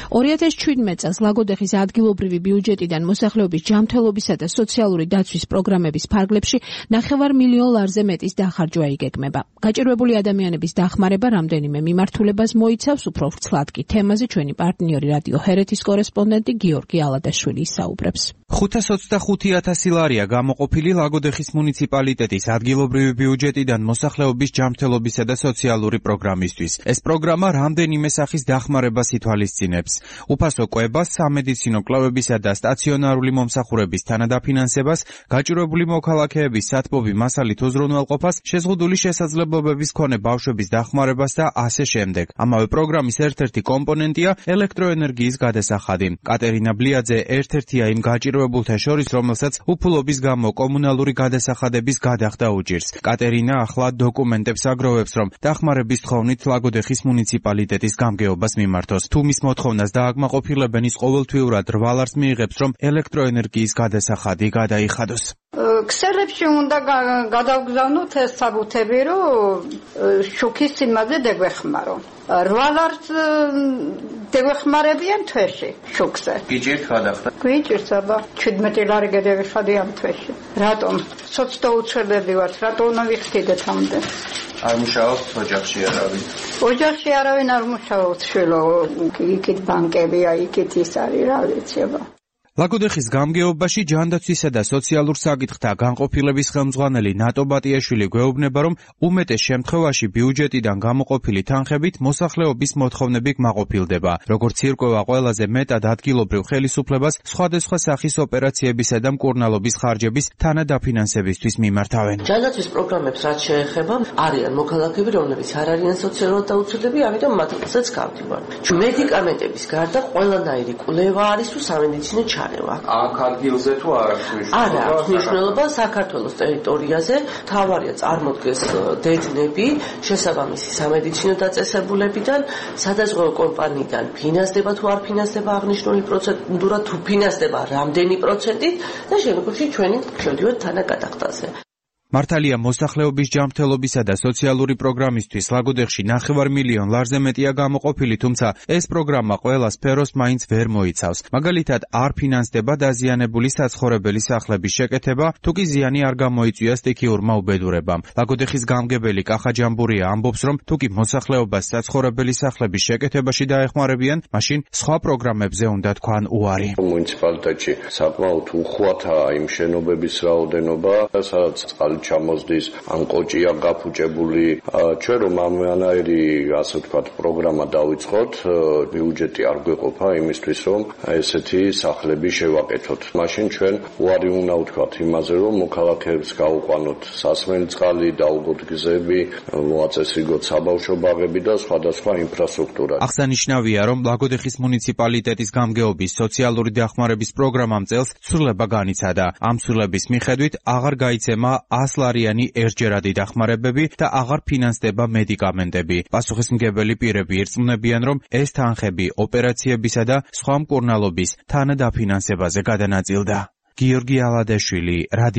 2017 წელს ლაგოდეხის ადგილობრივი ბიუჯეტიდან მოსახლეობის ჯანმრთელობისა და სოციალური დაცვის პროგრამების ფარგლებში 9 მილიონ ლარზე მეტის დახარჯვა იგეგმება. გაჭირვებული ადამიანების დახმარება რამდენიმე მიმართულებას მოიცავს, უფრო ვრცლად კი თემაზე ჩვენი პარტნიორი რადიო ჰერეთის კორესპონდენტი გიორგი ალადაშვილი ისაუბრებს. 525,000 ლარია გამოყოფილი ლაგოდეხის მუნიციპალიტეტის ადგილობრივი ბიუჯეტიდან მოსახლეობის ჯანმრთელობისა და სოციალური პროგრამისთვის. ეს პროგრამა რამდენიმე სახის დახმარებას ითვალისწინებს. უფასო კვებას, სამედიცინო კვლევებისა და სტაციონარული მომსახურების თანადაფინანსებას, გაჭირვებული მოქალაქეების სათბობი მასალით უზრუნველყოფას, შეზღუდული შესაძლებლობების მქონე ბავშვების დახმარებას და ასე შემდეგ. ამავე პროგრამის ერთ-ერთი კომპონენტია ელექტროენერგიის გადასახადი. კატერინა ბლიაძე ერთ-ერთია იმ გაჭირვებულთა შორის, რომელსაც უფლობის გამო კომუნალური გადასახადების გადახდა უჭირს. კატერინა ახლა დოკუმენტებს აგროვებს, რომ დახმარების თხოვნით ლაგოდეხის მუნიციპალიტეტის გამგეობას მიმართოს. თუ მის მოთხოვნას დააკმაყოფილებენ, ის ყოველთვიურად 8 ლარს მიიღებს, რომ ელექტროენერგიის გადასახადი გადაიხადოს. ქსელებში უნდა გადავგზავნოთ ეს საბუთები, რომ შუქის სიმაზე დაგვეხმარო. 8 ლარს დაგვეხმარებიან თვეში შუქზე. გიჭირთ გადახდა? გვიჭირთ, აბა 17 ლარი გადავიხადი ამ თვეში. რატომ? სოცდა უცვლელი ვართ, რატომ უნდა ვიხდიდეთ ამდენ? არ მუშაობთ ოჯახში არავინ? ოჯახში არავინ არ მუშაობს, შვილო, იქით ბანკებია, იქით ის არის, რა ვიცი, აბა. ლაგოდეხის გამგეობაში ჯანდაცვისა და სოციალურ საკითხთა განყოფილების ხელმძღვანელი ნატო ბატიაშვილი გვეუბნება, რომ უმეტეს შემთხვევაში ბიუჯეტიდან გამოყოფილი თანხებით მოსახლეობის მოთხოვნები კმაყოფილდება. როგორც ირკვევა, ყველაზე მეტად ადგილობრივ ხელისუფლებას სხვადასხვა სახის ოპერაციებისა და მკურნალობის ხარჯების თანადაფინანსებისთვის მიმართავენ. ჯანდაცვის პროგრამებს რაც შეეხება, არიან მოქალაქეები, რომლებიც არ არიან სოციალურად დაუცველები, ამიტომ მათსაც გავდივარ. მედიკამენტების გარდა ყველანაირი კვლევა არის თუ სამედიცინო ჩარევა. აქ ადგილზე თუ არ აქვს მნიშვნელობა? არ აქვს მნიშვნელობა საქართველოს ტერიტორიაზე. თავარია წარმოდგეს დედნები შესაბამისი სამედიცინო დაწესებულებიდან, სადაზღვევო კომპანიიდან ფინანსდება თუ არ ფინანსდება აღნიშნული პროცედურა, თუ ფინანსდება რამდენი პროცენტით და შემდგომში ჩვენი შევდივართ თანაგადახდაზე. მართალია მოსახლეობის ჯანმრთელობისა და სოციალური პროგრამისთვის ლაგოდეხში 9 მილიონ ლარზე მეტია გამოყოფილი, თუმცა ეს პროგრამა ყველა სფეროს მაინც ვერ მოიცავს. მაგალითად, არ ფინანსდება დაზიანებული საცხოვრებელი სახლების შეკეთება, თუ კი ზიანი არ გამოიწვია სტიქიურმა უბედურებამ. ლაგოდეხის გამგებელი კახა ჯამბურია ამბობს, რომ თუ კი მოსახლეობას საცხოვრებელი სახლების შეკეთებაში დაეხმარებიან, მაშინ სხვა პროგრამებზე უნდა თქვან უარი. მუნიციპალიტეტში საკმაოდ უხვათაა იმ შენობების რაოდენობა, სადაც ჩამოსდის ან კოჭია გაფუჭებული. ჩვენ რომ ამანაირი, ასე ვთქვათ, პროგრამა დავიწყოთ, ბიუჯეტი არ გვეყოფა იმისთვის, რომ ესეთი სახლები შევაკეთოთ. მაშინ ჩვენ უარი უნდა ვთქვათ იმაზე, რომ მოქალაქეებს გავუყვანოთ სასმელი წყალი, დაუგოთ გზები, მოაწესრიგოთ საბავშვო ბაღები და სხვადასხვა ინფრასტრუქტურა. აღსანიშნავია, რომ ლაგოდეხის მუნიციპალიტეტის გამგეობის სოციალური დახმარების პროგრამამ წელს ცვლილება განიცადა. ამ ცვლილების მიხედვით აღარ გაიცემა 100 ლარიანი ერთჯერადი დახმარებები და აღარ ფინანსდება მედიკამენტები. პასუხისმგებელი პირები ირწმუნებიან, რომ ეს თანხები ოპერაციებისა და სხვა მკურნალობის თანადაფინანსებაზე გადანაწილდა. გიორგი ალადაშვილი,